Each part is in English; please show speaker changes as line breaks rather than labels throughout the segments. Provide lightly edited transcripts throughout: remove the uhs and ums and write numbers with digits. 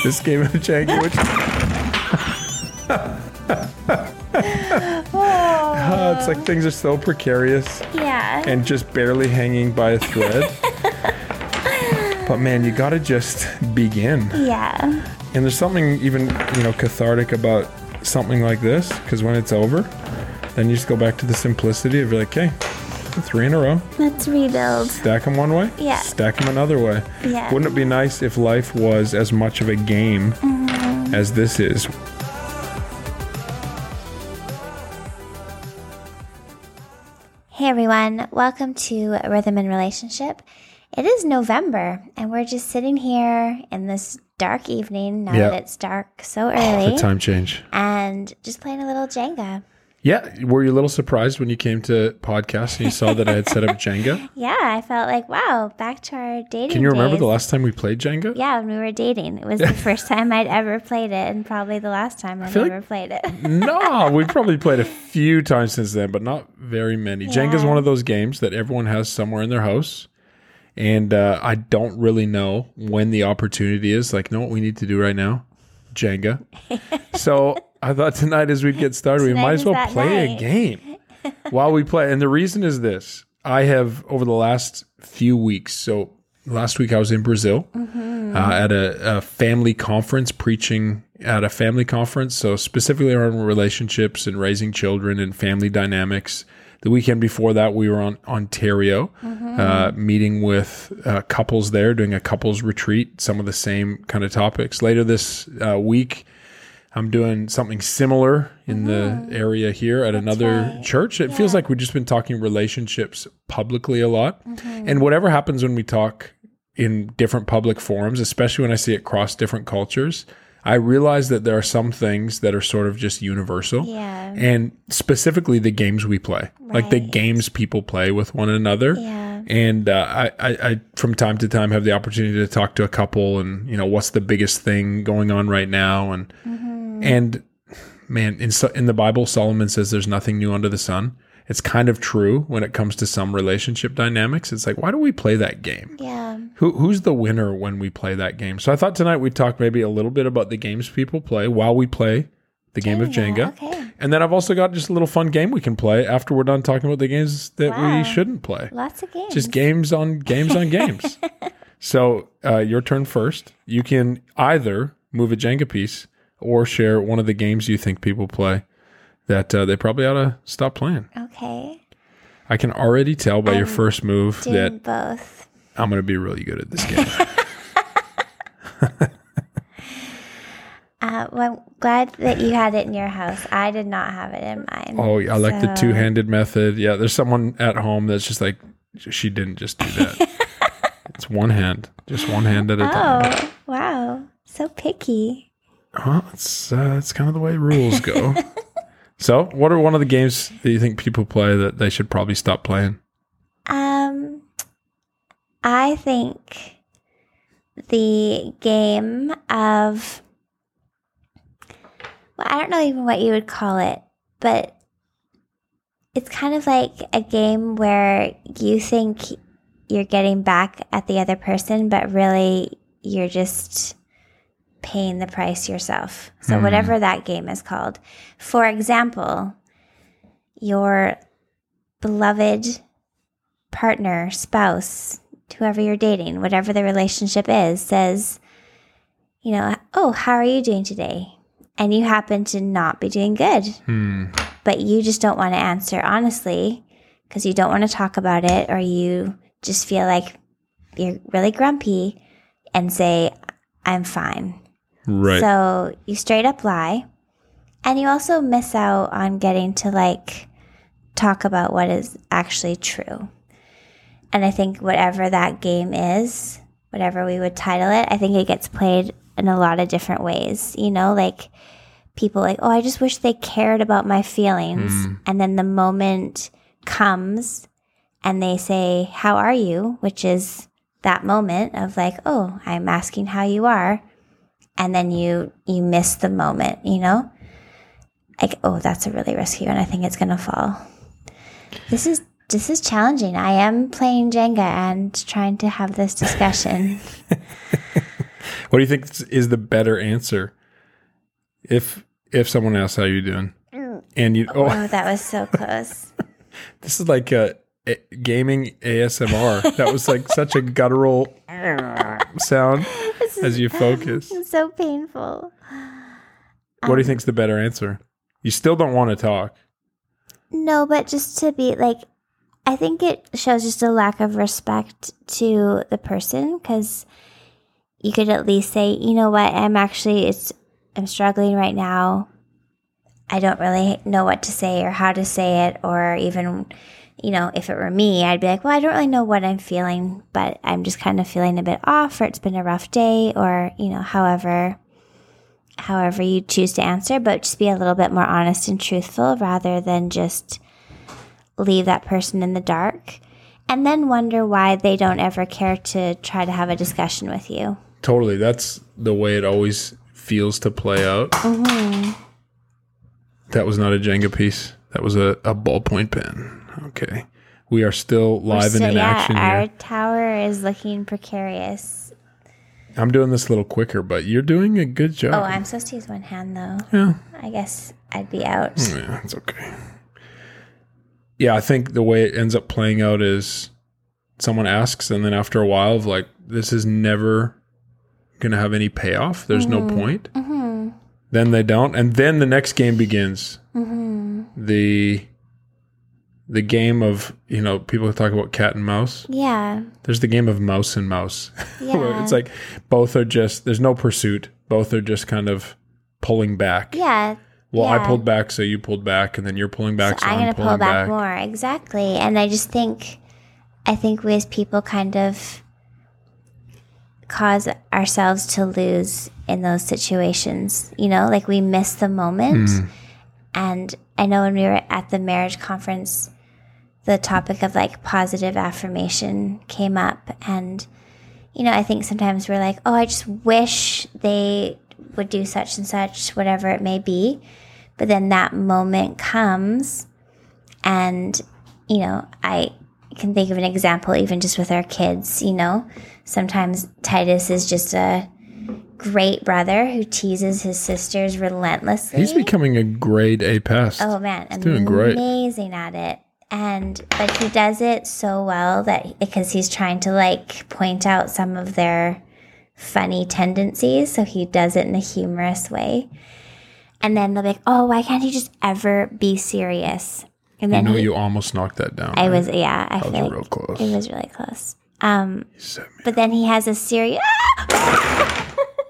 this game of Jenga, which it's like things are so precarious.
Yeah.
And just barely hanging by a thread. But man, you gotta just begin.
Yeah.
And there's something even, cathartic about something like this, because when it's over, then you just go back to the simplicity of like, okay, 3 in a row.
Let's rebuild.
Stack them one way.
Yeah.
Stack them another way.
Yeah.
Wouldn't it be nice if life was as much of a game as this is?
Hey everyone, welcome to Rhythm and Relationship. It is November, and we're just sitting here in this dark evening, now that it's dark so early.
The time change.
And just playing a little Jenga.
Yeah. Were you a little surprised when you came to podcast and you saw that I had set up Jenga?
Yeah, I felt like, wow, back to our dating
Can you remember
days.
the last time we played Jenga?
Yeah, when we were dating. It was the first time I'd ever played it, and probably the last time I've ever played it.
No, we've probably played a few times since then, but not very many.
Yeah.
Jenga's one of those games that everyone has somewhere in their house. And I don't really know when the opportunity is. Like, know what we need to do right now? Jenga. So I thought tonight as we get started, we might as well play a game while we play. And the reason is this. I have, over the last few weeks, so last week I was in Brazil at a family conference, preaching at a family conference. So specifically around relationships and raising children and family dynamics. The weekend before that, we were on Ontario, meeting with couples there, doing a couples retreat, some of the same kind of topics. Later this week, I'm doing something similar in the area here at another church. It feels like we've just been talking relationships publicly a lot. And whatever happens when we talk in different public forums, especially when I see it cross different cultures, I realize that there are some things that are sort of just universal.
Yeah.
And specifically the games we play, like the games people play with one another.
Yeah.
And I from time to time have the opportunity to talk to a couple and, what's the biggest thing going on right now. And, man, in the Bible, Solomon says there's nothing new under the sun. It's kind of true when it comes to some relationship dynamics. It's like, why do we play that game?
Yeah.
Who's the winner when we play that game? So I thought tonight we'd talk maybe a little bit about the games people play while we play the game of Jenga.
Okay.
And then I've also got just a little fun game we can play after we're done talking about the games that we shouldn't play.
Lots of games.
Just games on games. So your turn first. You can either move a Jenga piece or share one of the games you think people play that they probably ought to stop playing.
Okay.
I can already tell by your first move that
both.
I'm going to be really good at this game.
Well, I'm glad that you had it in your house. I did not have it in mine.
Oh, I like the two-handed method. Yeah, there's someone at home that's just like, she didn't just do that. It's one hand, just one hand at a time.
Oh, wow. So picky.
It's kind of the way rules go. So, what are one of the games that you think people play that they should probably stop playing?
I think the game of, well, I don't know even what you would call it, but it's kind of like a game where you think you're getting back at the other person, but really you're just paying the price yourself. So whatever that game is called. For example, your beloved partner, spouse, whoever you're dating, whatever the relationship is, says, oh, how are you doing today? And you happen to not be doing good. But you just don't want to answer honestly because you don't want to talk about it, or you just feel like you're really grumpy and say, I'm fine.
Right.
So you straight up lie, and you also miss out on getting to talk about what is actually true. And I think whatever that game is, whatever we would title it, I think it gets played in a lot of different ways. People oh, I just wish they cared about my feelings. And then the moment comes and they say, how are you? Which is that moment of oh, I'm asking how you are. And then you miss the moment, oh, that's a really risky one. I think it's going to fall. This is challenging. I am playing Jenga and trying to have this discussion.
What do you think is the better answer? If someone asks how you doing, and you
Oh, that was so close.
this is like a gaming ASMR. That was like such a guttural sound as you focus.
It's so painful.
What do you think's the better answer? You still don't want to talk.
No, but just to be like, I think it shows just a lack of respect to the person, because you could at least say, you know what, I'm struggling right now. I don't really know what to say or how to say it, or even, if it were me, I'd be like, well, I don't really know what I'm feeling, but I'm just kind of feeling a bit off, or it's been a rough day, or, however you choose to answer, but just be a little bit more honest and truthful rather than just leave that person in the dark and then wonder why they don't ever care to try to have a discussion with you.
Totally. That's the way it always feels to play out.
Mm-hmm.
That was not a Jenga piece. That was a ballpoint pen. Okay. We are still live and in action here.
Our tower is looking precarious.
I'm doing this a little quicker, but you're doing a good job.
Oh, I'm supposed to use one hand, though.
Yeah.
I guess I'd be out.
Yeah, it's okay. Yeah, I think the way it ends up playing out is someone asks, and then after a while of like, this is never going to have any payoff. There's no point.
Mm-hmm.
Then they don't. And then the next game begins.
Mm-hmm.
The game of, people talk about cat and mouse.
Yeah.
There's the game of mouse and mouse.
Yeah.
Where it's like both are just, there's no pursuit. Both are just kind of pulling back.
Yeah.
Well,
yeah.
I pulled back, so you pulled back, and then you're pulling back, so I'm
going to
pulling
pull
back
back more. Exactly. And I think we as people kind of cause ourselves to lose in those situations. Like we miss the moment. And I know when we were at the marriage conference, the topic of like positive affirmation came up. And, I think sometimes we're like, oh, I just wish they would do such and such, whatever it may be. But then that moment comes and, I can think of an example even just with our kids, Sometimes Titus is just a great brother who teases his sisters relentlessly.
He's becoming a grade A pest.
Oh, man.
He's doing great.
Amazing at it. But he does it so well because he's trying to like point out some of their funny tendencies. So he does it in a humorous way. And then they'll be like, oh, why can't he just ever be serious? And then
you almost knocked that down.
I
right?
was, yeah. I
That
feel
was
like
real close.
It was really close.
Set me
But then he has a serious...
I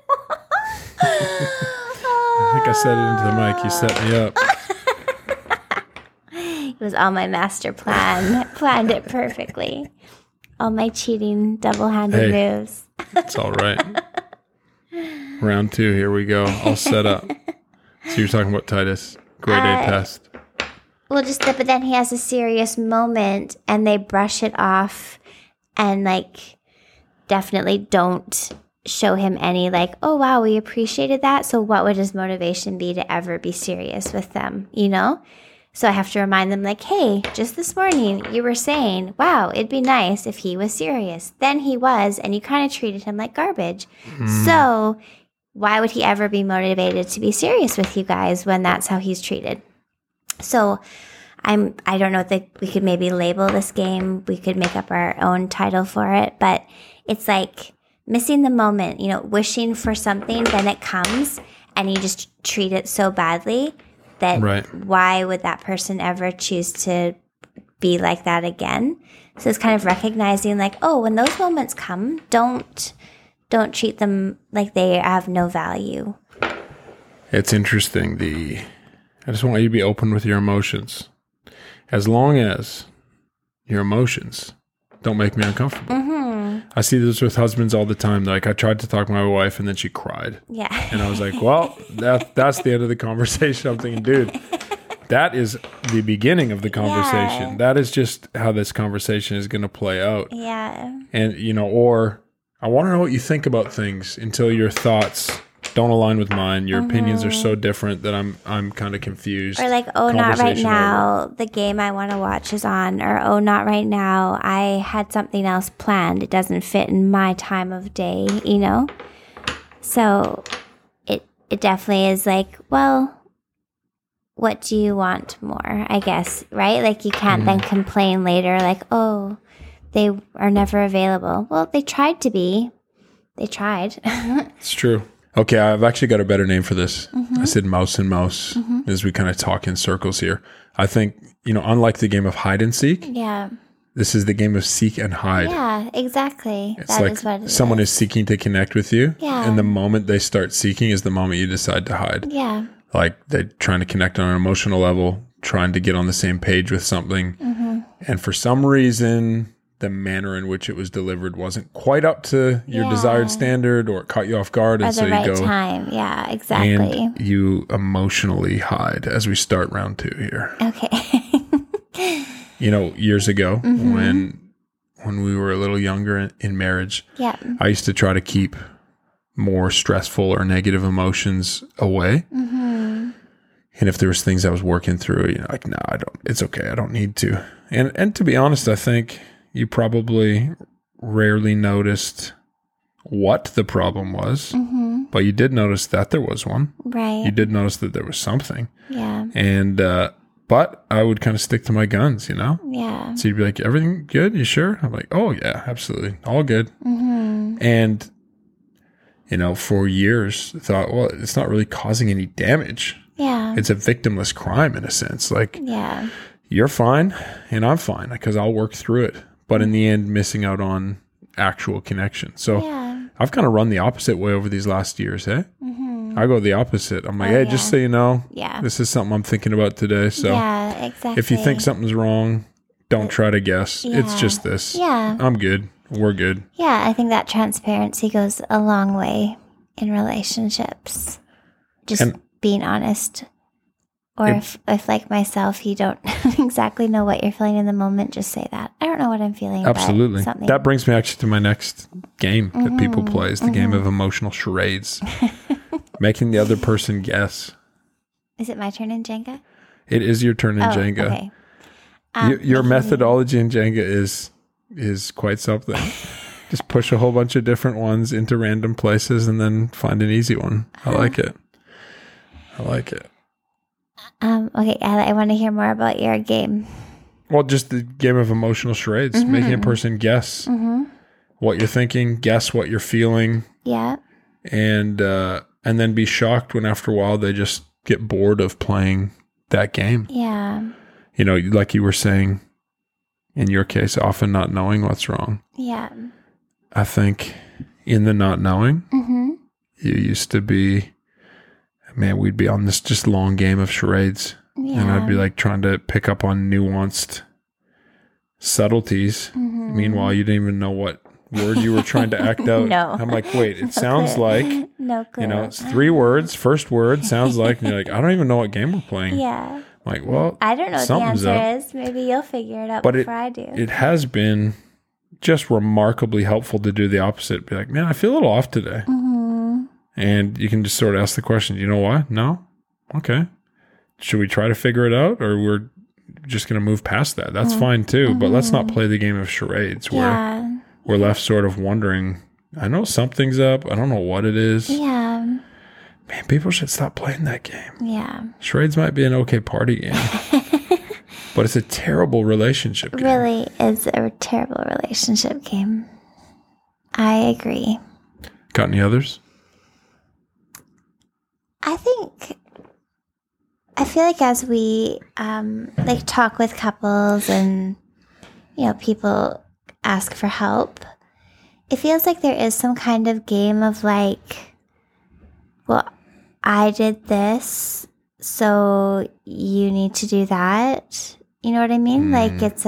think I said it into the mic. You set me up.
It was all my master plan. Planned it perfectly. All my cheating, double-handed moves.
It's all right. Round 2, here we go. All set up. So you're talking about Titus, grade A pest.
Well, but then he has a serious moment, and they brush it off, and like definitely don't show him any like, oh wow, we appreciated that. So what would his motivation be to ever be serious with them? So I have to remind them like, hey, just this morning you were saying, wow, it'd be nice if he was serious. Then he was, and you kind of treated him like garbage. So why would he ever be motivated to be serious with you guys when that's how he's treated? So I don't know if we could maybe label this game. We could make up our own title for it, but it's like missing the moment, wishing for something, then it comes and you just treat it so badly that why would that person ever choose to be like that again? So it's kind of recognizing like, oh, when those moments come, don't treat them like they have no value.
It's interesting. I just want you to be open with your emotions. As long as your emotions don't make me uncomfortable. Mm-hmm. I see this with husbands all the time. Like, I tried to talk to my wife and then she cried.
Yeah.
And I was like, well, that's the end of the conversation. I'm thinking, dude, that is the beginning of the conversation.
Yeah.
That is just how this conversation is going to play out.
Yeah.
And, or I want to know what you think about things until your thoughts don't align with mine. Your opinions are so different that I'm kind of confused.
Or like, oh, not right now. The game I want to watch is on. Or, oh, not right now. I had something else planned. It doesn't fit in my time of day, So it definitely is like, well, what do you want more, I guess, right? Like you can't then complain later like, oh, they are never available. Well, they tried to be. They tried.
It's true. Okay, I've actually got a better name for this. I said mouse and mouse as we kind of talk in circles here. I think, unlike the game of hide and seek,
Yeah.
this is the game of seek and hide.
Yeah, exactly.
It's
That
like
is what it
someone is seeking to connect with you.
Yeah.
And the moment they start seeking is the moment you decide to hide.
Yeah.
Like they're trying to connect on an emotional level, trying to get on the same page with something. And for some reason, the manner in which it was delivered wasn't quite up to your desired standard, or it caught you off guard. And
At
so
the
you
right
go
time. Yeah, exactly.
and you emotionally hide as we start round 2 here.
Okay.
Years ago when we were a little younger in marriage,
Yeah.
I used to try to keep more stressful or negative emotions away. And if there was things I was working through, like, no, I don't, it's okay. I don't need to. And to be honest, I think you probably rarely noticed what the problem was, but you did notice that there was one.
Right.
You did notice that there was something.
Yeah.
And, but I would kind of stick to my guns,
Yeah.
So you'd be like, everything good? You sure? I'm like, oh yeah, absolutely. All good. And, for years thought, well, it's not really causing any damage.
Yeah.
It's a victimless crime in a sense. Like,
Yeah.
you're fine and I'm fine because I'll work through it. But in the end, missing out on actual connection. So
Yeah.
I've kind of run the opposite way over these last years, eh? I go the opposite. I'm like, hey, just so you know,
Yeah.
this is something I'm thinking about today. So
Yeah, exactly.
if you think something's wrong, don't try to guess. It's
Yeah.
just this.
Yeah.
I'm good. We're good.
Yeah, I think that transparency goes a long way in relationships. Just being honest. Or if like myself, you don't exactly know what you're feeling in the moment, just say that. I don't know what I'm feeling.
Absolutely.
But something.
That brings me actually to my next game that people play is the game of emotional charades. Making the other person guess.
Is it my turn in Jenga?
It is your turn in Jenga.
Okay.
Your methodology in Jenga is quite something. Just push a whole bunch of different ones into random places and then find an easy one. I like it.
Okay, I want to hear more about your game.
Well, just the game of emotional charades, making a person guess what you're thinking, guess what you're feeling,
Yeah.
and then be shocked when after a while they just get bored of playing that game.
Yeah.
Like you were saying, in your case, often not knowing what's wrong.
Yeah.
I think in the not knowing, you used to be, man, we'd be on this just long game of charades.
Yeah.
And I'd be like trying to pick up on nuanced subtleties. Meanwhile, you didn't even know what word you were trying to act out.
No.
I'm like, wait, it sounds like,
No clue.
it's 3 words. First word sounds like, and you're like, I don't even know what game we're playing.
Yeah.
I'm like, well,
I don't know what the
something's
answer
up.
is. Maybe you'll figure it out
But
before I do.
It has been just remarkably helpful to do the opposite. Be like, man, I feel a little off today. And you can just sort of ask the question, you know why? No? Okay. Should we try to figure it out, or we're just going to move past that? That's fine too, but let's not play the game of charades where we're left sort of wondering, I know something's up. I don't know what it is.
Yeah.
Man, people should stop playing that game.
Yeah.
Charades might be an okay party game, but it's a terrible relationship game.
Really is a terrible relationship game. I agree.
Got any others?
I feel like as we talk with couples and people ask for help, it feels like there is some kind of game of like, well, I did this, so you need to do that. You know what I mean? Like it's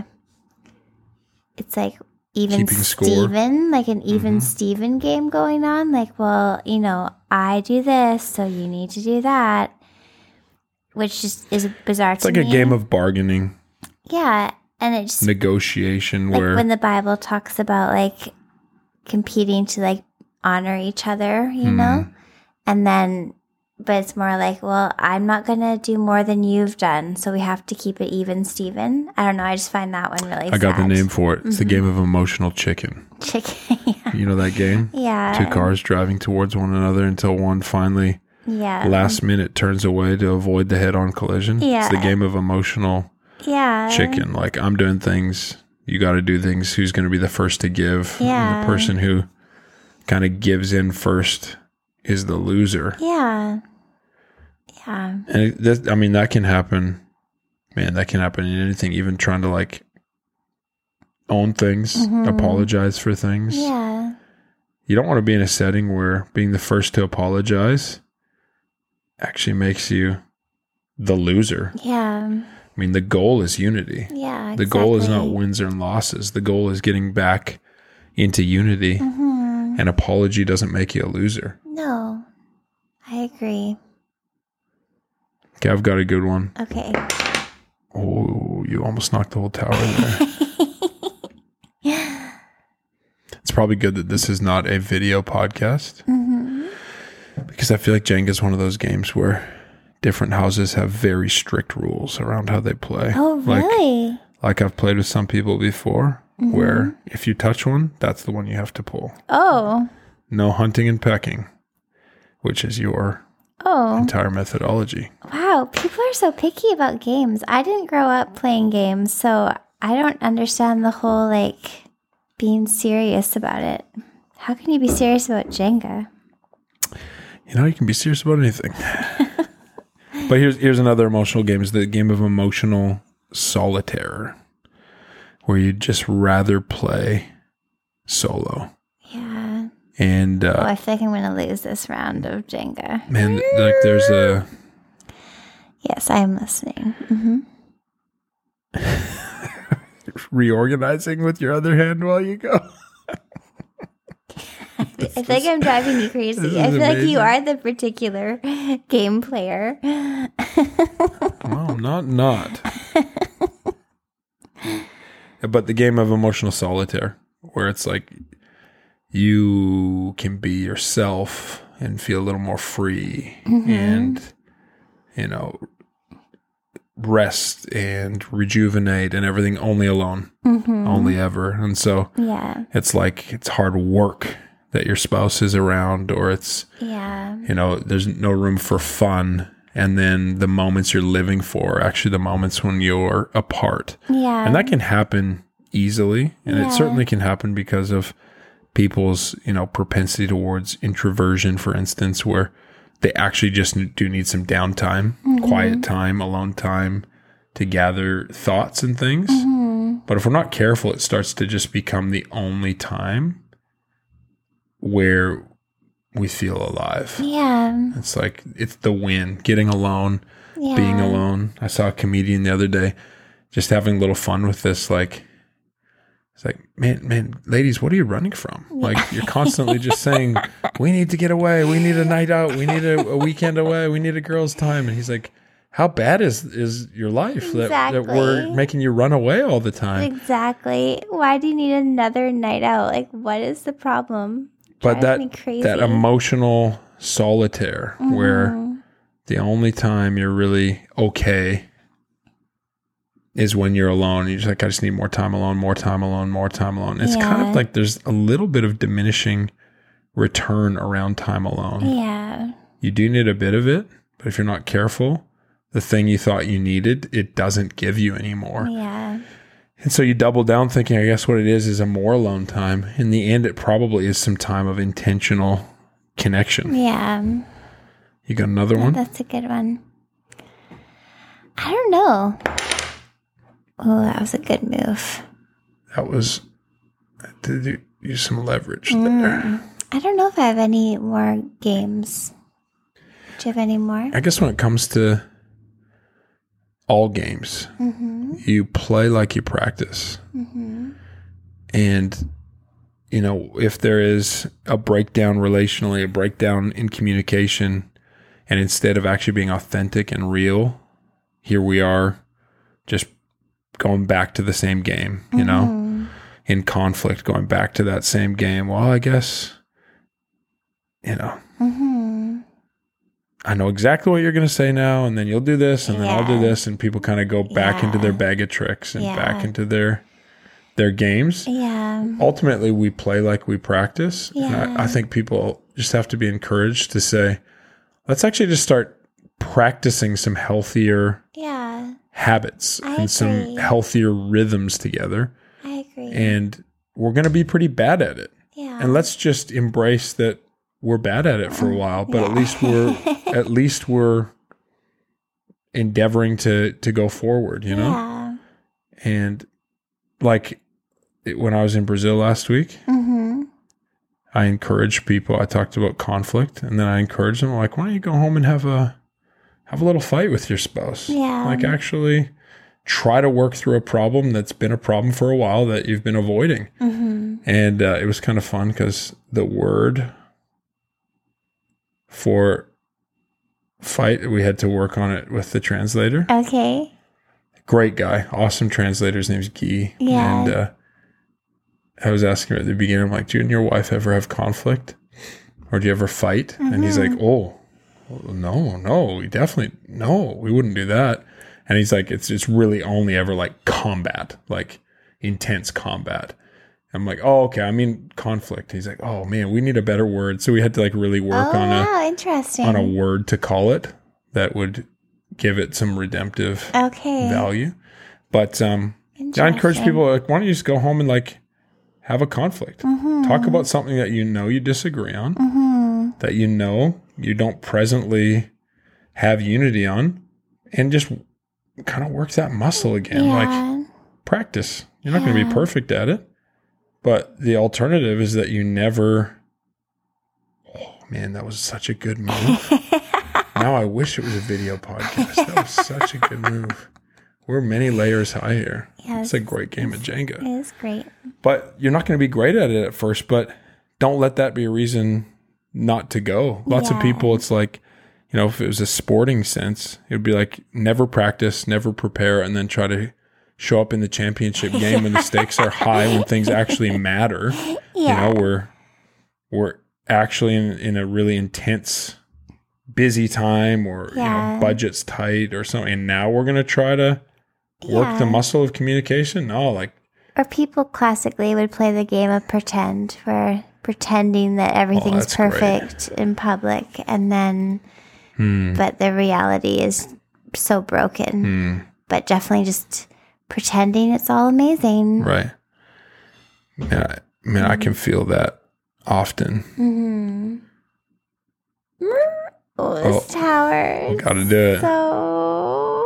like even
Keeping score.
Steven, like an even Steven game going on. Like, well, I do this, so you need to do that. Which just is bizarre
It's
to
like
me.
a game of bargaining,
Yeah, and it just
negotiation,
like
where
when the Bible talks about like competing to like honor each other, you know, and then but it's more like, well, I'm not going to do more than you've done, so we have to keep it even, Steven. I don't know. I just find that one really sad.
I got the name for it. It's the game of emotional chicken.
Chicken, yeah.
You know that game?
Yeah.
2 cars driving towards one another until one finally, last minute, turns away to avoid the head-on collision.
Yeah.
It's the game of emotional chicken. Like, I'm doing things, you got to do things. Who's going to be the first to give?
Yeah.
And the person who kind of gives in first is the loser.
Yeah. Yeah.
And that can happen. Man, that can happen in anything. Even trying to like own things, apologize for things.
Yeah.
You don't want to be in a setting where being the first to apologize actually makes you the loser.
Yeah.
I mean, the goal is unity.
Yeah.
The goal is not wins and losses. The goal is getting back into unity. An apology doesn't make you a loser.
No, I agree.
Okay, I've got a good one.
Okay.
Oh, you almost knocked the whole tower there. It's probably good that this is not a video podcast. Because I feel like Jenga is one of those games where different houses have very strict rules around how they play.
Oh, really?
Like I've played with some people before where if you touch one, that's the one you have to pull.
Oh.
No hunting and pecking, which is your entire methodology.
Wow, people are so picky about games. I didn't grow up playing games, so I don't understand the whole, like, being serious about it. How can you be serious about Jenga?
You know, you can be serious about anything. But here's another emotional game. It's the game of emotional solitaire, where you'd just rather play solo.
Yeah.
And
I feel like I'm going to lose this round of Jenga.
Man, like there's a...
Yes, I am listening.
Reorganizing with your other hand while you go.
I feel like I'm driving you crazy. I feel like you are the particular game player.
Well, not. But the game of emotional solitaire, where it's like you can be yourself and feel a little more free and, you know, rest and rejuvenate and everything only alone, only ever. And so it's like it's hard work that your spouse is around, or it's, you know, there's no room for fun. And then the moments you're living for are actually the moments when you're apart. Yeah. And that can happen easily. And it certainly can happen because of people's, you know, propensity towards introversion, for instance, where they actually just do need some downtime, quiet time, alone time to gather thoughts and things. But if we're not careful, it starts to just become the only time where we feel alive. Yeah. It's like, it's the win, getting alone, being alone. I saw a comedian the other day just having a little fun with this. Like, it's like, man, ladies, what are you running from? Like, you're constantly just saying, we need to get away. We need a night out. We need a weekend away. We need a girl's time. And he's like, how bad is your life that we're making you run away all the time?
Exactly. Why do you need another night out? Like, what is the problem?
But that emotional solitaire where the only time you're really okay is when you're alone. You're just like, I just need more time alone, more time alone, more time alone. It's kind of like there's a little bit of diminishing return around time alone. Yeah. You do need a bit of it, but if you're not careful, the thing you thought you needed, it doesn't give you anymore. Yeah. And so you double down thinking, I guess what it is a more alone time. In the end, it probably is some time of intentional connection. Yeah. You got another one?
That's a good one. I don't know. Oh, that was a good move.
That was, did use some leverage there.
I don't know if I have any more games. Do you have any more?
I guess when it comes to all games, you play like you practice. And, you know, if there is a breakdown relationally, a breakdown in communication, and instead of actually being authentic and real, here we are just going back to the same game, you know, in conflict, going back to that same game. Well, I guess, you know, I know exactly what you're going to say now, and then you'll do this, and then I'll do this, and people kind of go back into their bag of tricks and back into their games.
Yeah.
Ultimately, we play like we practice.
Yeah.
And I think people just have to be encouraged to say, let's actually just start practicing some healthier habits and some healthier rhythms together.
I agree.
And we're going to be pretty bad at it.
Yeah.
And let's just embrace that we're bad at it for a while, but at least we're endeavoring to go forward, you know?
Yeah.
And like when I was in Brazil last week, I encouraged people. I talked about conflict, and then I encouraged them like, why don't you go home and have a little fight with your spouse?
Yeah.
Like actually try to work through a problem that's been a problem for a while that you've been avoiding. And it was kind of fun because the word for fight, we had to work on it with the translator.
Okay.
Great guy. Awesome translator. His name's Guy.
Yeah.
And I was asking her at the beginning, I'm like, do you and your wife ever have conflict? Or do you ever fight? And he's like, oh, no, we definitely, no, we wouldn't do that. And he's like, it's really only ever like combat, like intense combat. I'm like, oh, okay. I mean, conflict. He's like, oh man, we need a better word. So we had to like really work
interesting.
on a word to call it that would give it some redemptive value. But I encourage people, like, why don't you just go home and like have a conflict? Talk about something that you disagree on, that you don't presently have unity on, and just kind of work that muscle again. Like practice. You're not going to be perfect at it. But the alternative is that you never, oh man, that was such a good move. Now I wish it was a video podcast. That was such a good move. We're many layers high here.
Yes,
it's a great game of Jenga.
It is great.
But you're not going to be great at it at first, but don't let that be a reason not to go. Lots of people, it's like, if it was a sporting sense, it would be like never practice, never prepare, and then try to show up in the championship game when the stakes are high, when things actually matter. We're actually in a really intense, busy time, or budget's tight or something. And now we're going to try to work the muscle of communication. No,
or people classically would play the game of pretend, where pretending that everything's perfect in public, and then, but the reality is so broken. But definitely just pretending it's all amazing.
Right. Yeah, man, I can feel that often.
This tower.
Gotta do it.
So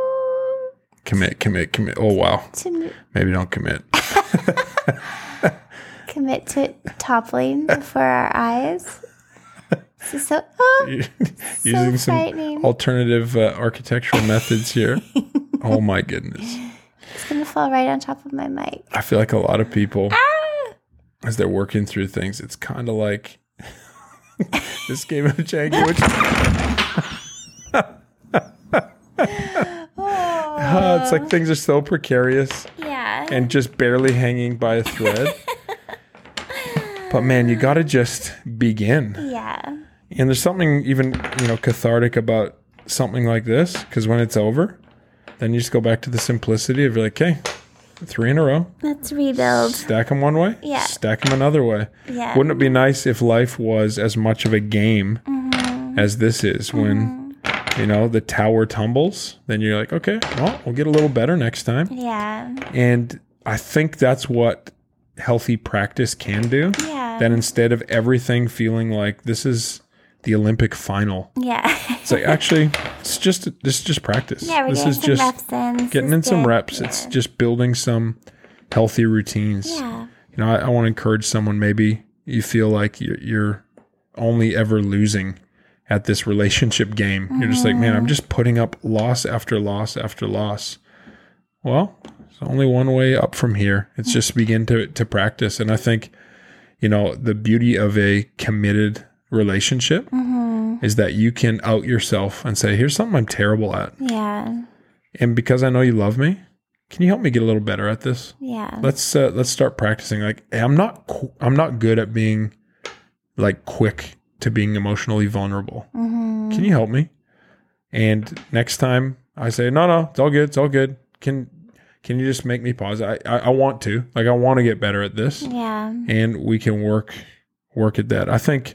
commit. Oh wow. Maybe don't commit.
Commit to toppling before our eyes. So
using
frightening.
Some alternative architectural methods here. Oh my goodness.
It's going to fall right on top of my mic.
I feel like a lot of people, as they're working through things, it's kind of like this game of Jenga, which it's like things are so precarious and just barely hanging by a thread. But man, you got to just begin.
Yeah.
And there's something even, cathartic about something like this, because when it's over, then you just go back to the simplicity of like, okay, 3 in a row.
Let's rebuild.
Stack them one way.
Yeah.
Stack them another way.
Yeah.
Wouldn't it be nice if life was as much of a game as this is? When, the tower tumbles, then you're like, okay, well, we'll get a little better next time.
Yeah.
And I think that's what healthy practice can do.
Yeah.
That instead of everything feeling like this is the Olympic final.
Yeah.
It's like, actually, this is just practice.
Yeah, we're
this
getting
is
some
just
reps in.
getting in some reps.
Yeah.
It's just building some healthy routines.
Yeah.
I want to encourage someone, maybe you feel like you're only ever losing at this relationship game. You're just like, man, I'm just putting up loss after loss after loss. Well, there's only one way up from here. It's just begin to practice. And I think, the beauty of a committed relationship is that you can out yourself and say, here's something I'm terrible at.
Yeah.
And because I know you love me, can you help me get a little better at this?
Yeah.
Let's start practicing. Like, hey, I'm not good at being like quick to being emotionally vulnerable. Can you help me? And next time I say, no, it's all good. It's all good. Can you just make me pause? I want to. Like, I want to get better at this.
Yeah.
And we can work at that. I think,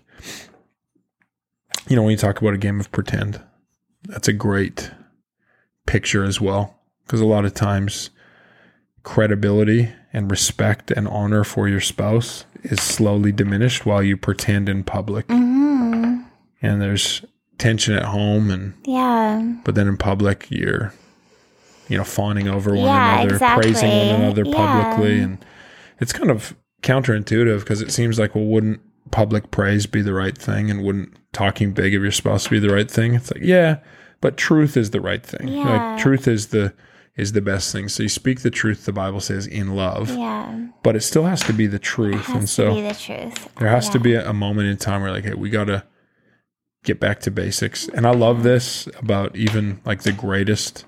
when you talk about a game of pretend, that's a great picture as well. Because a lot of times credibility and respect and honor for your spouse is slowly diminished while you pretend in public.
Mm-hmm.
And there's tension at home, but then in public you're fawning over one another, praising one another publicly, and it's kind of counterintuitive because it seems like, well, wouldn't public praise be the right thing, and wouldn't talking big of your spouse be the right thing? It's like, yeah, but truth is the right thing. Like, truth is the best thing. So you speak the truth, the Bible says, in love.
Yeah.
But it still has to be the truth.
It has to be the truth.
There has to be a moment in time where, like, hey, we got to get back to basics. And I love this about even like the greatest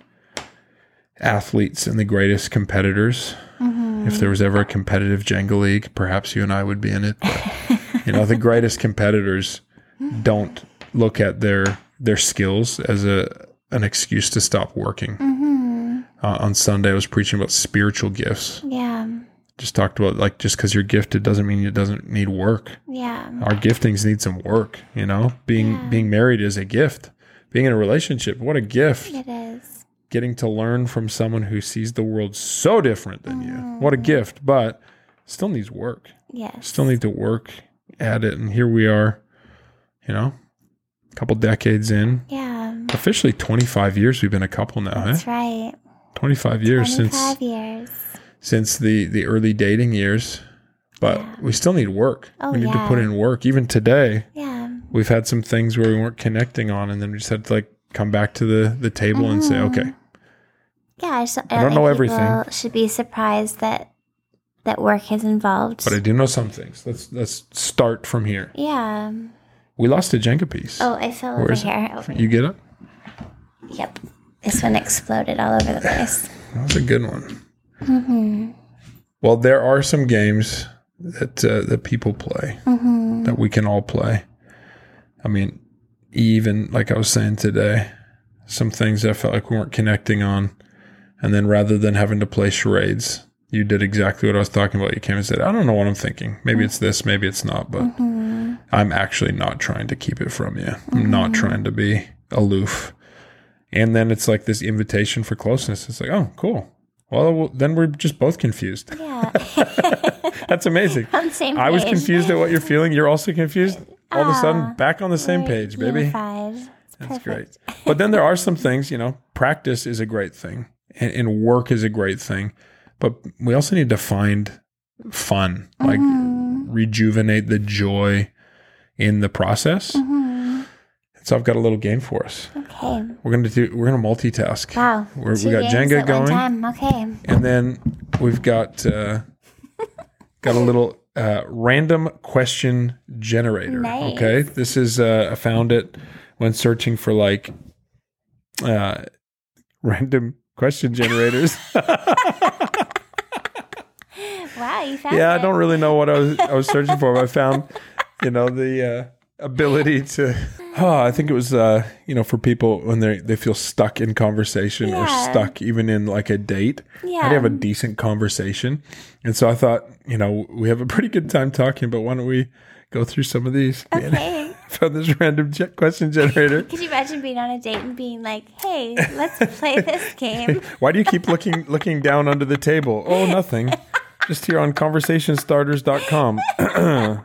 athletes and the greatest competitors. Mm-hmm. If there was ever a competitive Jenga league, perhaps you and I would be in it. But, the greatest competitors don't look at their skills as an excuse to stop working.
Mm-hmm.
On Sunday, I was preaching about spiritual gifts.
Yeah.
Just talked about, like, just because you're gifted doesn't mean it doesn't need work.
Yeah.
Our giftings need some work, Being married is a gift. Being in a relationship, what a gift.
It is.
Getting to learn from someone who sees the world so different than you. What a gift, but still needs work.
Yes.
Still need to work at it. And here we are, a couple decades in.
Yeah.
Officially 25 years we've been a couple now.
That's right.
25 years
25 years.
Since the early dating years, but we still need work. We need to put in work. Even today, we've had some things where we weren't connecting on, and then we just had to, like, come back to the table and say, okay.
Yeah,
I don't know everything.
People should be surprised that work is involved.
But I do know some things. Let's start from here.
Yeah.
We lost a Jenga piece.
Oh, I fell over here.
You get it?
Yep. This one exploded all over the place.
That was a good one.
Mm-hmm.
Well, there are some games that people play, that we can all play. I mean, even like I was saying today, some things that I felt like we weren't connecting on. And then rather than having to play charades, you did exactly what I was talking about. You came and said, I don't know what I'm thinking. Maybe it's this, maybe it's not, but I'm actually not trying to keep it from you. I'm not trying to be aloof. And then it's like this invitation for closeness. It's like, oh, cool. Well, then we're just both confused.
Yeah.
That's amazing.
On the same page.
I was confused at what you're feeling. You're also confused. All of a sudden, back on the same page, baby.
Unified.
That's great. But then there are some things, practice is a great thing, and work is a great thing. But we also need to find fun, like rejuvenate the joy in the process. So I've got a little game for us.
Okay.
We're gonna multitask.
Wow.
We got Jenga going.
One time. Okay.
And then we've got a little random question generator.
Nice.
Okay. This is I found it when searching for like random question generators.
Wow, you found it.
Yeah, I don't really know what I was searching for, but I found, the ability to. Oh, I think it was, for people when they feel stuck in conversation or stuck even in like a date.
Yeah.
How to have a decent conversation. And so I thought, we have a pretty good time talking, but why don't we go through some of these?
Okay.
I found this random question generator.
Could you imagine being on a date and being like, hey, let's play this game?
Why do you keep looking down under the table? Oh, nothing. Just here on conversationstarters.com.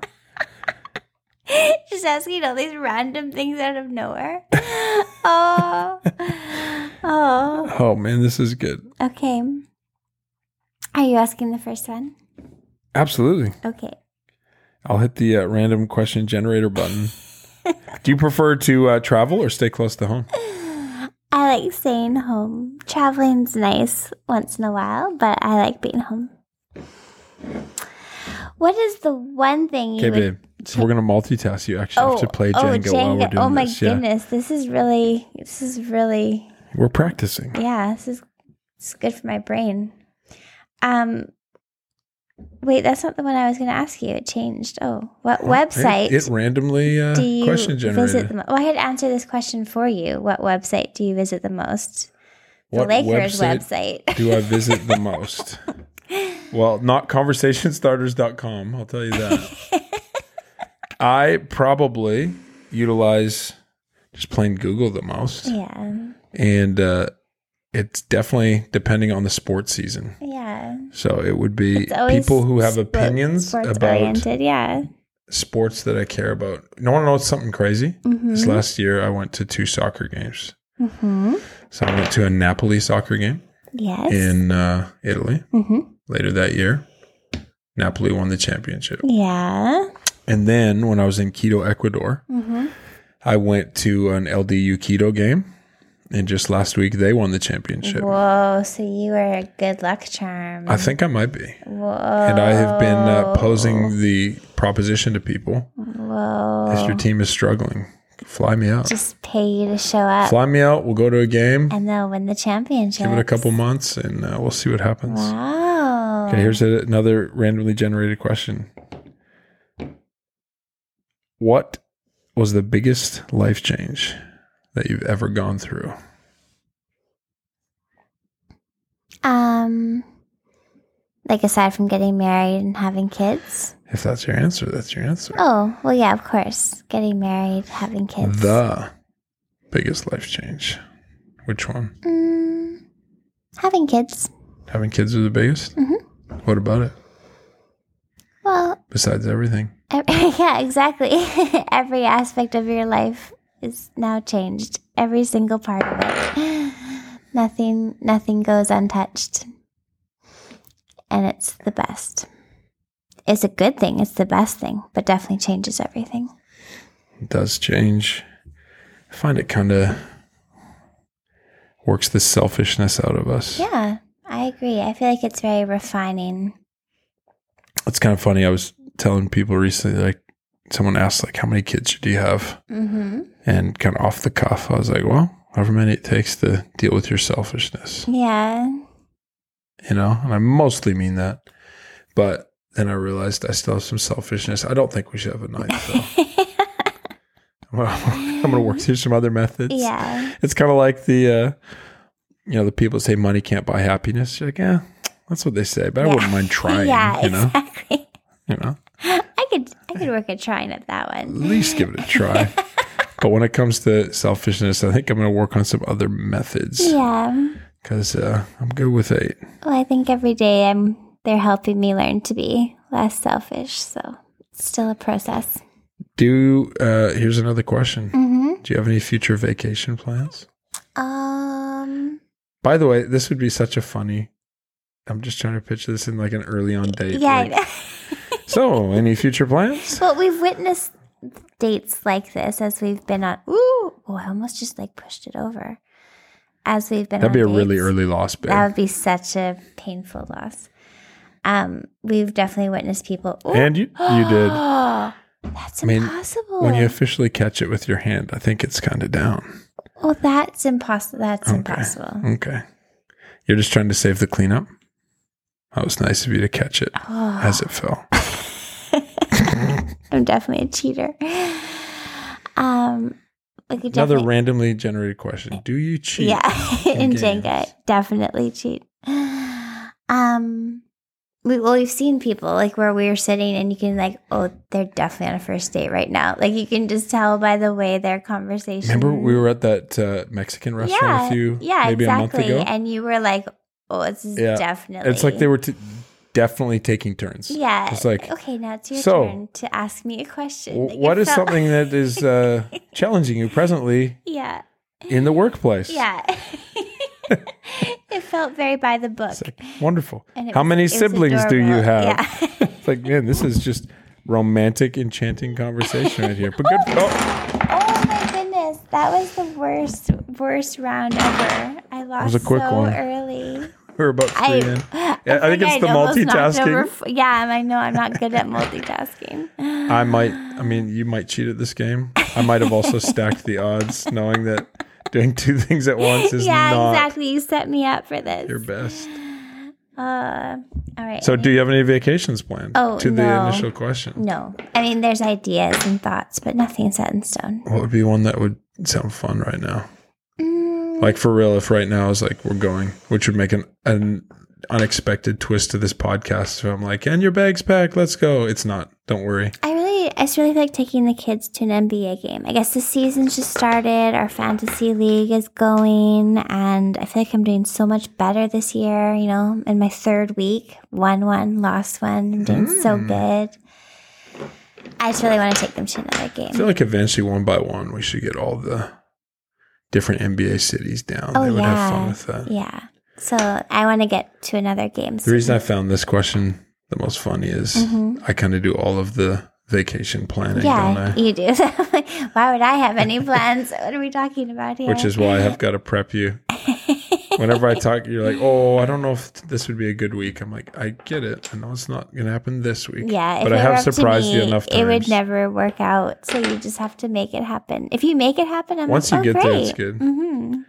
Just asking all these random things out of nowhere. Oh.
Oh, man, this is good.
Okay. Are you asking the first one?
Absolutely.
Okay.
I'll hit the random question generator button. Do you prefer to travel or stay close to home?
I like staying home. Traveling's nice once in a while, but I like being home. What is the one thing you would...
Okay, babe. So we're going to multitask. You actually have to play Jenga while we're doing this.
Oh, my goodness. Yeah. This is really...
We're practicing.
Yeah, it's good for my brain. Wait, that's not the one I was going to ask you. It changed. Oh, what website
It randomly
do you
question generated.
visit the most? Well, I had answered this question for you. What website do you visit the most? The
What
Lakers website.
do I visit the most? Well, not conversationstarters.com. I'll tell you that. I probably utilize just plain Google the most.
Yeah.
And it's definitely depending on the sports season.
Yeah.
So it would be
It's always
people who have opinions
sports
about
oriented. Yeah.
sports that I care about. You want to know something crazy? This last year, I went to 2 soccer games.
Mm-hmm.
So I went to a Napoli soccer game
Yes.
in Italy
Mm-hmm.
later that year. Napoli won the championship.
Yeah.
And then when I was in Quito, Ecuador,
Mm-hmm.
I went to an LDU Quito game. And just last week, they won the championship.
Whoa. So you were a good luck charm.
I think I might be.
Whoa.
And I have been posing the proposition to people.
Whoa.
If your team is struggling, fly me out.
Just pay you to show up.
Fly me out. We'll go to a game.
And they'll win the championship.
Give it a couple months, and we'll see what happens.
Wow.
Okay, here's another randomly generated question. What was the biggest life change that you've ever gone through?
Like aside from getting married and having kids.
If that's your answer, that's your answer.
Oh, well, yeah, of course. Getting married, having kids.
The biggest life change. Which one?
Having kids.
Having kids are the biggest? Mm-hmm. What about it?
Well,
Besides everything.
yeah, exactly. Every aspect of your life is now changed. Every single part of it. Nothing goes untouched. And it's the best. It's a good thing. It's the best thing, but definitely changes everything.
It does change. I find it kind of works the selfishness out of us.
Yeah, I agree. I feel like it's very refining.
It's kind of funny. I was telling people recently, like, someone asked, like, how many kids do you have? Mm-hmm. And kind of off the cuff, I was like, well, however many it takes to deal with your selfishness.
Yeah.
You know, and I mostly mean that. But then I realized I still have some selfishness. I don't think we should have a ninth, though. I'm going to work through some other methods.
Yeah.
It's kind of like the, the people that say money can't buy happiness. You're like, yeah, that's what they say, but I wouldn't mind trying.
Yeah,
you know?
exactly.
You know,
I could work at trying at that one.
at least give it a try. But when it comes to selfishness, I think I'm going to work on some other methods.
Yeah.
Because I'm good with 8.
Well, I think every day they're helping me learn to be less selfish. So it's still a process.
Here's another question.
Mm-hmm.
Do you have any future vacation plans? By the way, this would be such a funny. I'm just trying to picture this in like an early on date.
Yeah.
Like, so, any future plans?
Well, we've witnessed dates like this as we've been on. Ooh, oh, I almost just like pushed it over. As we've been
That'd
on
be a
dates.
really early loss, babe.
That would be such a painful loss. We've definitely witnessed people. Ooh.
And you did.
That's
I mean,
impossible.
when you officially catch it with your hand, I think it's kind of down.
Well, that's impossible. That's impossible.
Okay. You're just trying to save the cleanup? That was nice of you to catch it as it fell.
I'm definitely a cheater.
Another randomly generated question. Do you cheat?
Yeah, in
games?
Jenga, definitely cheat. We've seen people like where we're sitting and you can like, oh, they're definitely on a first date right now. Like you can just tell by the way their conversation.
Remember we were at that Mexican restaurant maybe a month ago?
And you were like, oh, this is definitely.
It's like they were definitely taking turns.
Yeah.
It's like,
okay, now it's your turn to ask me a question. Like,
what is something that is challenging you presently in the workplace?
Yeah. It felt very by the book.
It's like, wonderful. How many siblings do you have?
Yeah.
It's like, man, this is just romantic, enchanting conversation right here. But good.
Oh my goodness. That was the worst round ever. I lost
a quick one.
early.
We're about 3 in. I think it's the multitasking.
Yeah, I know I'm not good at multitasking.
You might cheat at this game. I might have also stacked the odds knowing that doing 2 things at once is not
exactly. You set me up for this.
your best.
All right.
So, do you have any vacations planned?
Oh,
to the
no.
initial question.
No. I mean, there's ideas and thoughts, but nothing set in stone.
What would be one that would sound fun right now? Like for real, if right now is like we're going, which would make an unexpected twist to this podcast. So I'm like, and your bag's packed, let's go. It's not. Don't worry.
I just really like taking the kids to an NBA game. I guess the season's just started. Our fantasy league is going, and I feel like I'm doing so much better this year. You know, in my third week, won one, lost one. I'm doing so good. I just really want to take them to another game.
I feel like eventually, one by one, we should get all the different NBA cities down.
Oh,
they would
yeah.
have fun with that.
Yeah. So I want to get to another game.
The reason I found this question the most funny is I kind of do all of the vacation planning, don't I?
Yeah, you do. Why would I have any plans? What are we talking about here?
Which is why I have got to prep you. Whenever I talk, you're like, oh, I don't know if this would be a good week. I'm like, I get it. I know it's not going to happen this week.
Yeah,
but I have surprised you enough times.
It would never work out. So you just have to make it happen. If you make it happen,
Once you get
great.
there, it's good.
Mm-hmm.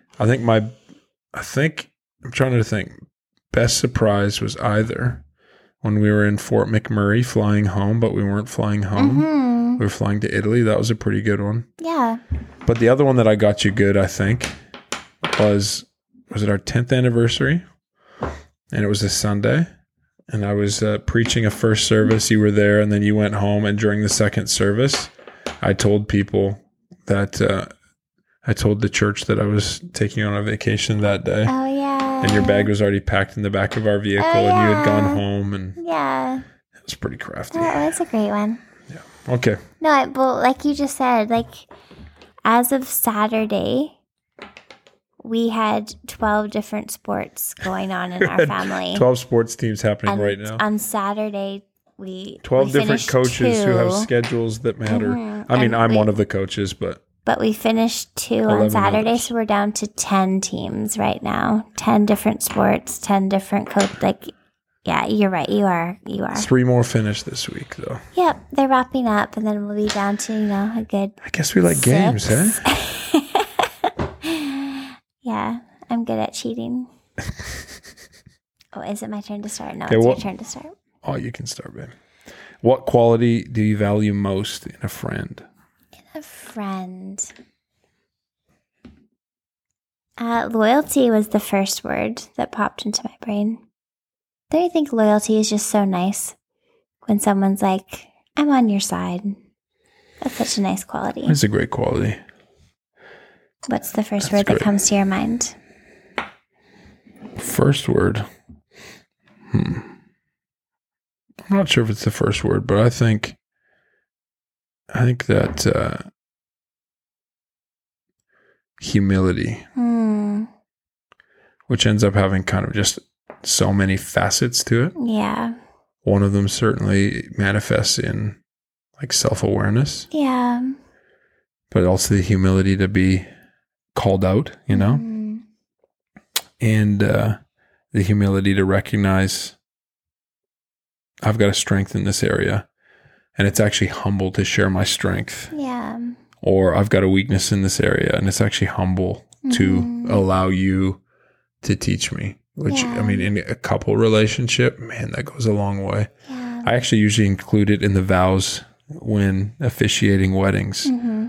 I'm trying to think. Best surprise was either when we were in Fort McMurray flying home, but we weren't flying home.
Mm-hmm.
We were flying to Italy. That was a pretty good one.
Yeah.
But the other one that I got you good, I think, was it our 10th anniversary? And it was a Sunday. And I was preaching a first service. You were there, and then you went home. And during the second service, I told people that I told the church that I was taking on a vacation that day.
Oh, yeah.
And your bag was already packed in the back of our vehicle, and you had gone home. And
yeah.
It was pretty crafty.
That was a great one.
Yeah. Okay.
No, well, like you just said, like as of Saturday, we had 12 different sports going on in our family.
12 sports teams happening right now.
On Saturday,
12 different coaches who have schedules that matter.
Mm-hmm.
I mean, I'm one of the coaches, but
we finished 2 on Saturday, so we're down to 10 teams right now. 10 different sports, 10 different yeah, you're right. You are.
3 more finish this week, though.
Yep, they're wrapping up, and then we'll be down to, a good
I guess we like
6.
games, eh?
Yeah, I'm good at cheating. Oh, is it my turn to start? No, it's your turn to start.
Oh, you can start, babe. What quality do you value most in a friend?
A friend. Loyalty was the first word that popped into my brain. Don't you think loyalty is just so nice? When someone's like, I'm on your side. That's such a nice quality.
It's a great quality.
What's the first word that comes to your mind?
First word? I'm not sure if it's the first word, but I think that humility, which ends up having kind of just so many facets to it.
Yeah.
One of them certainly manifests in like self-awareness.
Yeah.
But also the humility to be called out, and the humility to recognize I've got a strength in this area, and it's actually humble to share my strength.
Yeah.
Or I've got a weakness in this area, and it's actually humble to allow you to teach me. Which, I mean, in a couple relationship, man, that goes a long way.
Yeah.
I actually usually include it in the vows when officiating weddings.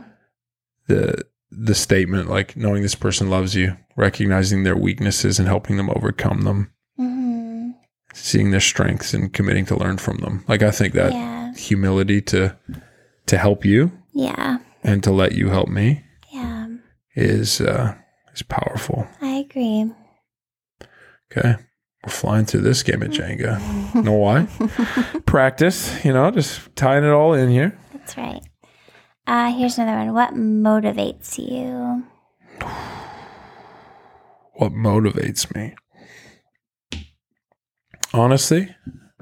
The statement, like knowing this person loves you, recognizing their weaknesses and helping them overcome them, seeing their strengths and committing to learn from them. Like, I think that humility to help you, and to let you help me, is powerful.
I agree.
Okay, we're flying through this game of Jenga. Know why? Practice, just tying it all in here.
That's right. Here's another one. What motivates you?
What motivates me? Honestly,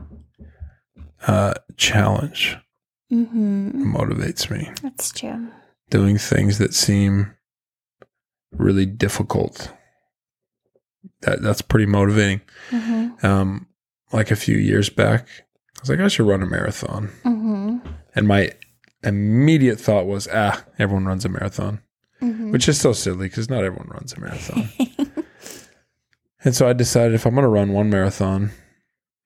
challenge motivates me.
That's true.
Doing things that seem really difficult. That's pretty motivating. Like a few years back, I was like, I should run a marathon. And my immediate thought was, everyone runs a marathon, which is so silly because not everyone runs a marathon. And so I decided if I'm going to run one marathon,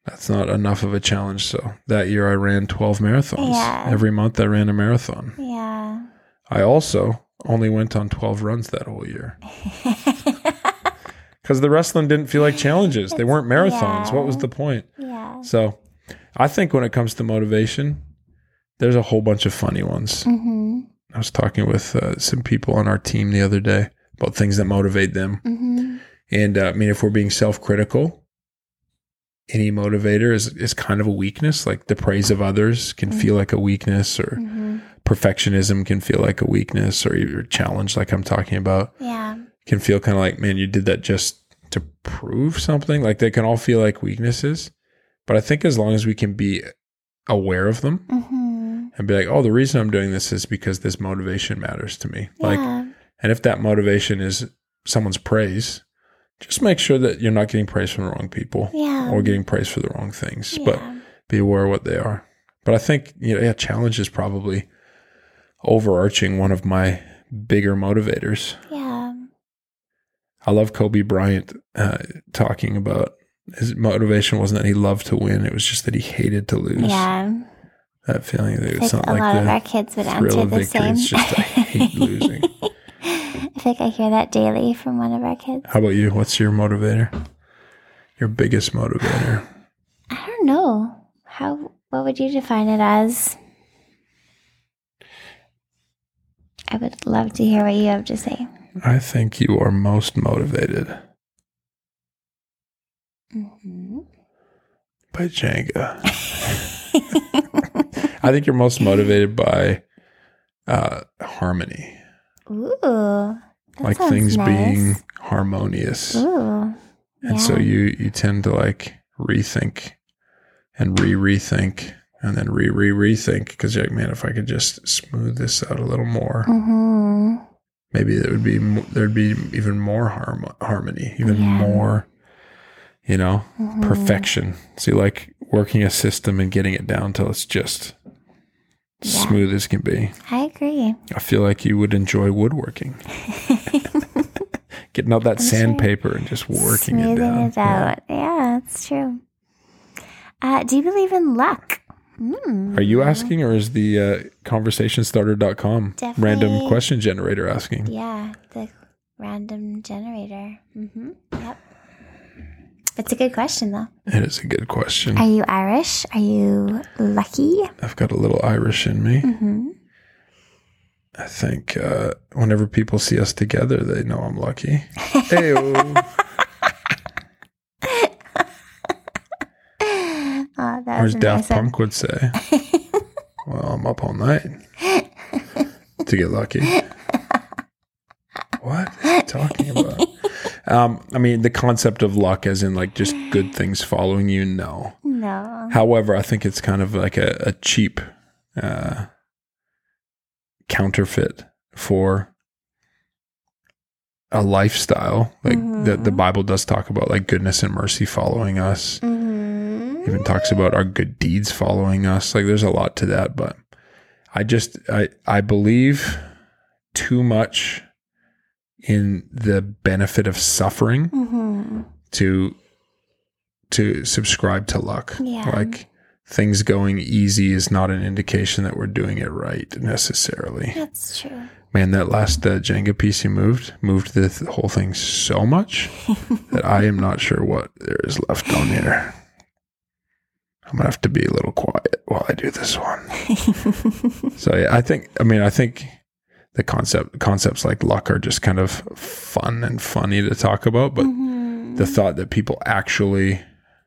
That's not enough of a challenge. So that year I ran 12 marathons.
Yeah.
Every month I ran a marathon.
Yeah.
I also only went on 12 runs that whole year. Because the rest of them didn't feel like challenges. They weren't marathons. What was the point?
Yeah.
So I think when it comes to motivation, there's a whole bunch of funny ones.
Mm-hmm.
I was talking with some people on our team the other day about things that motivate them.
Mm-hmm.
And I mean, if we're being self-critical, any motivator is kind of a weakness. Like the praise of others can feel like a weakness, or perfectionism can feel like a weakness, or your challenge, like I'm talking about, can feel kind of like, man, you did that just to prove something. Like they can all feel like weaknesses. But I think as long as we can be aware of them and be like, oh, the reason I'm doing this is because this motivation matters to me. Like, and if that motivation is someone's praise, just make sure that you're not getting praise from the wrong people or getting praise for the wrong things, but be aware of what they are. But I think, challenge is probably overarching one of my bigger motivators.
Yeah.
I love Kobe Bryant talking about his motivation wasn't that he loved to win. It was just that he hated to lose.
Yeah.
That feeling. It's not
a
like
lot
the
of our kids would
thrill
answer
of
the
victory.
same.
It's just I hate losing.
I feel like I hear that daily from one of our kids.
How about you? What's your motivator? Your biggest motivator?
I don't know. What would you define it as? I would love to hear what you have to say.
I think you are most motivated by Jenga. I think you're most motivated by harmony.
Ooh. That
like
sounds
things
nice.
being harmonious.
Ooh.
And so you tend to like rethink and rethink and then rethink because you're like, man, if I could just smooth this out a little more, maybe there'd be even more harmony, even more, perfection. So you like working a system and getting it down till it's just smooth as can be.
I agree.
I feel like you would enjoy woodworking. Getting out that sandpaper and just working it down.
It out. Yeah, that's true. Do you believe in luck?
Are you asking, or is the conversationstarter.com random question generator asking?
Yeah, the random generator. Yep. It's a good question, though.
It is a good question.
Are you Irish? Are you lucky?
I've got a little Irish in me. I think whenever people see us together, they know I'm lucky. Hey-o. Or as Daft Punk would say, well, I'm up all night to get lucky. What are you talking about? I mean, the concept of luck as in like just good things following you, no. However, I think it's kind of like a cheap counterfeit for a lifestyle. Like the Bible does talk about like goodness and mercy following us. Even talks about our good deeds following us. Like there's a lot to that, but I believe too much in the benefit of suffering to subscribe to luck. Like things going easy is not an indication that we're doing it right necessarily.
That's true.
Man, that last Jenga piece you moved the whole thing so much that I am not sure what there is left on here. I'm going to have to be a little quiet while I do this one. So yeah, I think the concepts like luck are just kind of fun and funny to talk about, but the thought that people actually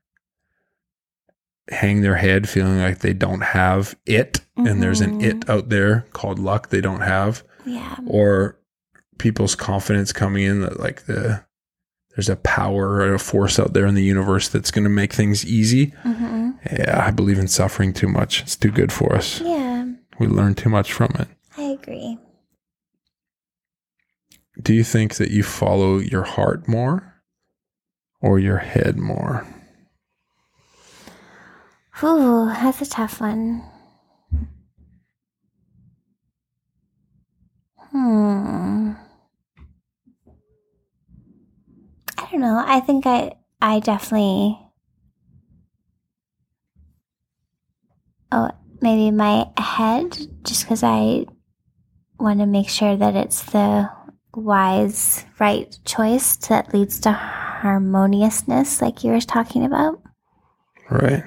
hang their head feeling like they don't have it and there's an it out there called luck they don't have, or people's confidence coming in that like there's a power or a force out there in the universe that's going to make things easy. Yeah, I believe in suffering too much. It's too good for us.
Yeah.
We learn too much from it.
I agree.
Do you think that you follow your heart more or your head more?
Ooh, that's a tough one. I don't know. I think I definitely Oh, maybe my head, just because I want to make sure that it's the wise, right choice that leads to harmoniousness, like you were talking about.
Right.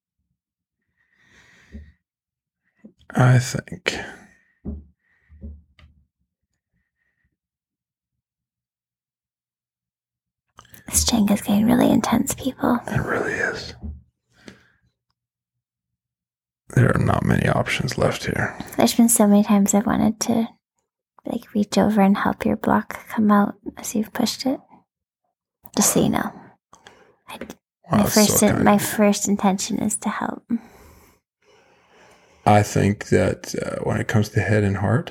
I think
This Jenga's getting really intense, people.
it really is. There are not many options left here.
There's been so many times I've wanted to like reach over and help your block come out as you've pushed it. Just so you know.
Wow,
My first intention is to help.
I think that when it comes to head and heart,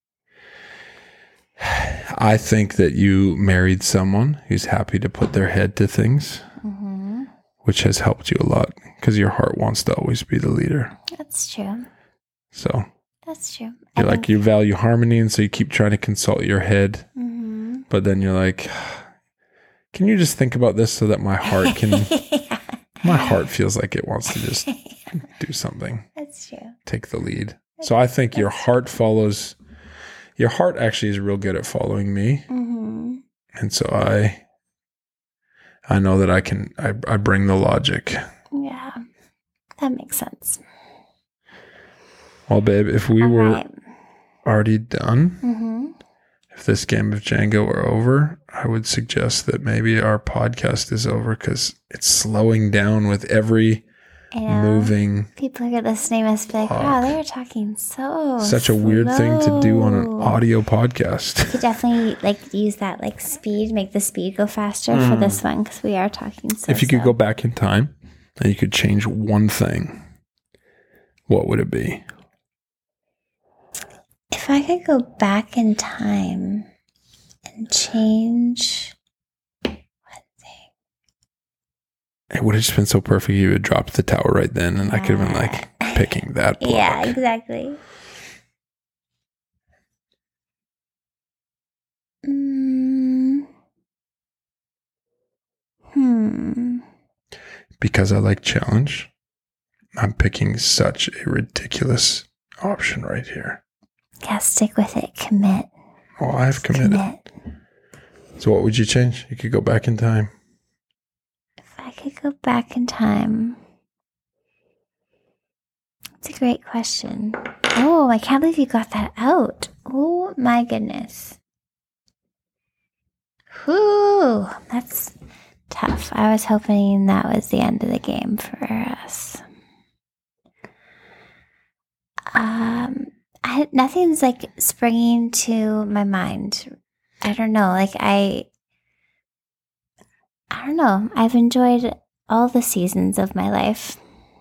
I think that you married someone who's happy to put their head to things, which has helped you a lot because your heart wants to always be the leader.
That's true.
So
That's true.
you value harmony, and so you keep trying to consult your head, but then you're like, can you just think about this so that my heart can... My heart feels like it wants to just do something.
That's true.
Take the lead. So I think your heart follows... Your heart actually is real good at following me. And so I know that I bring the logic.
Yeah, that makes sense.
Well, babe, if we were already done, if this game of Jenga were over, I would suggest that maybe our podcast is over because it's slowing down with every moving.
People who are listening must be like, wow, they were talking so
such a weird thing to do on an audio podcast.
You could definitely use that speed, make the speed go faster for this one because we are talking so
If you could go back in time and you could change one thing, what would it be?
If I could go back in time and change one thing.
It would have just been so perfect. You would drop the tower right then, and I could have been picking that block.
Yeah, exactly.
Because I like challenge, I'm picking such a ridiculous option right here.
Yeah, stick with it. Commit.
Oh, I've committed. So what would you change? You could go back in time.
If I could go back in time. That's a great question. Oh, I can't believe you got that out. Oh my goodness. Whew, that's tough. I was hoping that was the end of the game for us. Nothing's springing to my mind. I don't know. I don't know. I've enjoyed all the seasons of my life.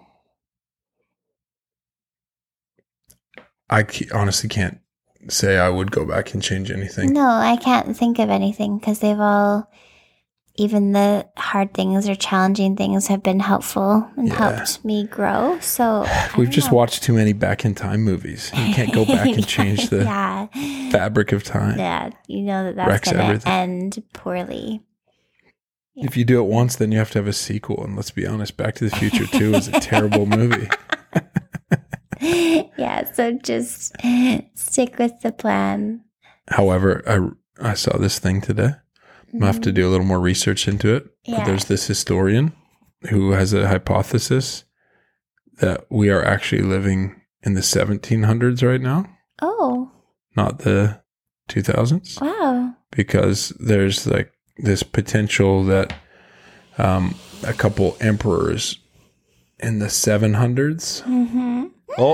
I honestly can't say I would go back and change anything.
No, I can't think of anything because they've all, even the hard things or challenging things, have been helpful and helped me grow. So
we've just watched too many back in time movies. You can't go back and change the fabric of time.
Yeah, you know that's going to end poorly.
Yeah. If you do it once, then you have to have a sequel. And let's be honest, Back to the Future 2 is a terrible movie.
Yeah, so just stick with the plan.
However, I saw this thing today. I'm going to have to do a little more research into it. Yeah. But there's this historian who has a hypothesis that we are actually living in the 1700s right now.
Oh.
Not the 2000s.
Wow.
Because there's this potential that a couple emperors in the 700s. Oh.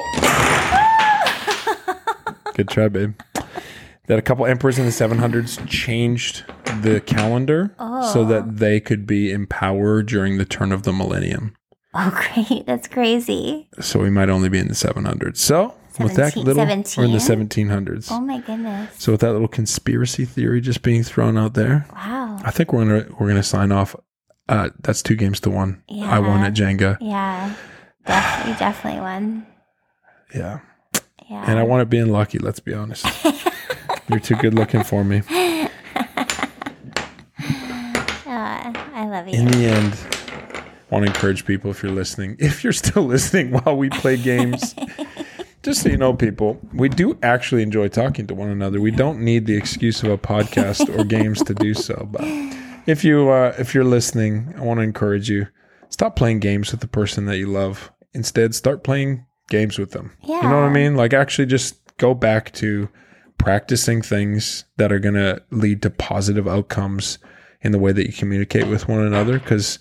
Good try, babe. That a couple emperors in the 700s changed the calendar so that they could be in power during the turn of the millennium.
Oh, great. That's crazy.
So we might only be in the 700s. So with that little,
17?
or in the 1700s.
Oh my goodness.
So with that little conspiracy theory just being thrown out there.
Wow.
I think we're gonna sign off. That's 2-1. Yeah. I won at Jenga.
Yeah. You definitely won.
Yeah. Yeah. And I won at being lucky, let's be honest. You're too good looking for me.
I love you.
In the end, want to encourage people, if you're listening, if you're still listening while we play games, just so you know, people, we do actually enjoy talking to one another. We don't need the excuse of a podcast or games to do so. But if you're listening, I want to encourage you, stop playing games with the person that you love. Instead, start playing games with them.
Yeah.
You know what I mean? Like, actually just go back to practicing things that are going to lead to positive outcomes in the way that you communicate with one another. Because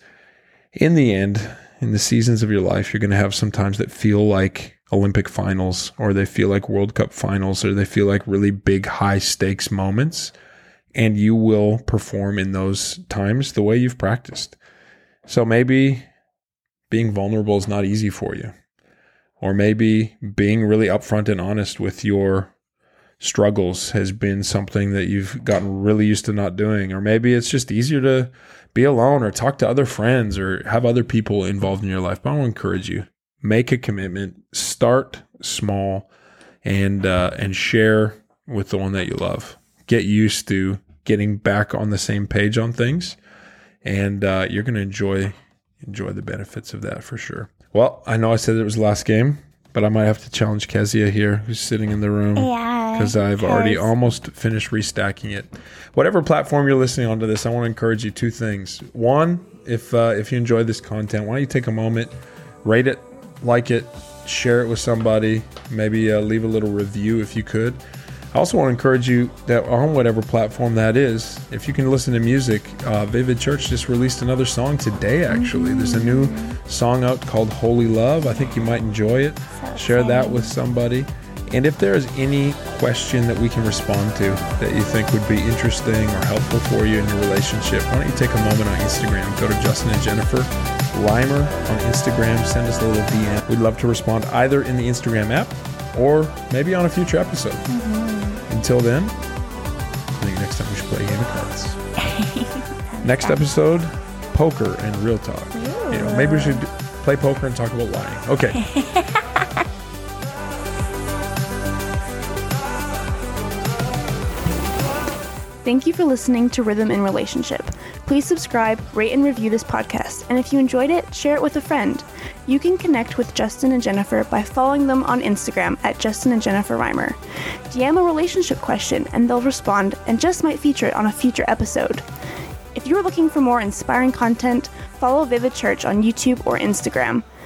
in the end, in the seasons of your life, you're going to have some times that feel like Olympic finals, or they feel like World Cup finals, or they feel like really big, high stakes moments. And you will perform in those times the way you've practiced. So maybe being vulnerable is not easy for you. Or maybe being really upfront and honest with your struggles has been something that you've gotten really used to not doing. Or maybe it's just easier to be alone or talk to other friends or have other people involved in your life. But I want to encourage you, make a commitment, start small, and share with the one that you love. Get used to getting back on the same page on things, and you're going to enjoy the benefits of that for sure. Well, I know I said it was the last game, but I might have to challenge Kezia here, who's sitting in the room.
Yeah.
Because I've already almost finished restacking it. Whatever platform you're listening onto this, I want to encourage you two things. One, if you enjoy this content, why don't you take a moment, rate it, like it, share it with somebody, maybe leave a little review if you could. I also want to encourage you that on whatever platform that is, if you can listen to music, Vivid Church just released another song today, actually. There's a new song out called Holy Love. I think you might enjoy it. Share that with somebody. And if there is any question that we can respond to that you think would be interesting or helpful for you in your relationship, why don't you take a moment on Instagram, go to Justin and Jennifer Reimer on Instagram, send us a little DM. We'd love to respond either in the Instagram app or maybe on a future episode. Until then, I think next time we should play a game of cards. Next episode, poker and real talk. You know, maybe we should play poker and talk about lying. Okay.
Thank you for listening to Rhythm in Relationship. Please subscribe, rate, and review this podcast. And if you enjoyed it, share it with a friend. You can connect with Justin and Jennifer by following them on Instagram at Justin and Jennifer Reimer. DM a relationship question and they'll respond and just might feature it on a future episode. If you're looking for more inspiring content, follow Vivid Church on YouTube or Instagram.